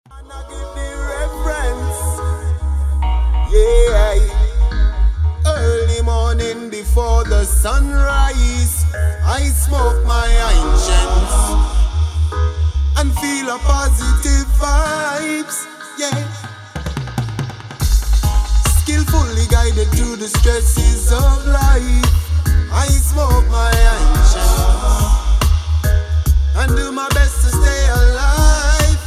And I give the reverence, yeah. Early morning before the sunrise, I smoke my ancients and feel a positive vibes, yeah. Skillfully guided through the stresses of life, I smoke my ancients and do my best to stay alive.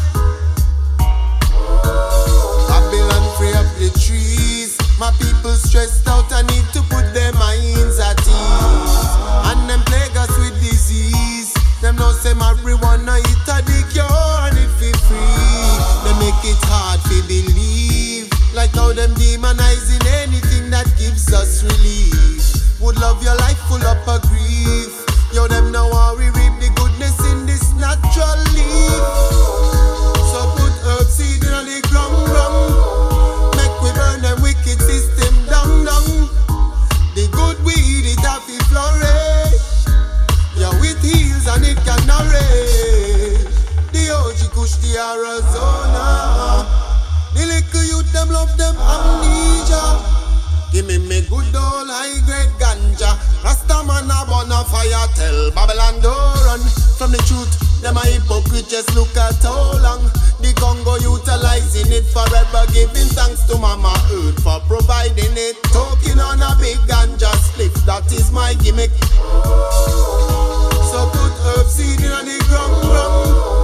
Babylon, free up the trees. My people stressed out, I need to put their minds at ease. And them plague us with disease. Them don't say marijuana, it a the cure and it feel free. They make it hard to believe, like how them demonizing anything that gives us relief. Would love your life full up of grief. Yo, them now how we reap the goodness in this natural leaf. So put herb seed in the ground, make we burn them wicked system down. The good weed, it have to flourish. Yeah, with heals and it can nourish. The OG Kush, the Arizona. The little youth, them love them amnesia. Give me good old high grade ganja. Rastaman a burn a fire, tell Babylon don't run from the truth. Them a hypocrite, just look at how long the Congo utilizing it forever, giving thanks to Mama Earth for providing it. Talking on a big ganja spliff, that is my gimmick. So put herb seed in the ground,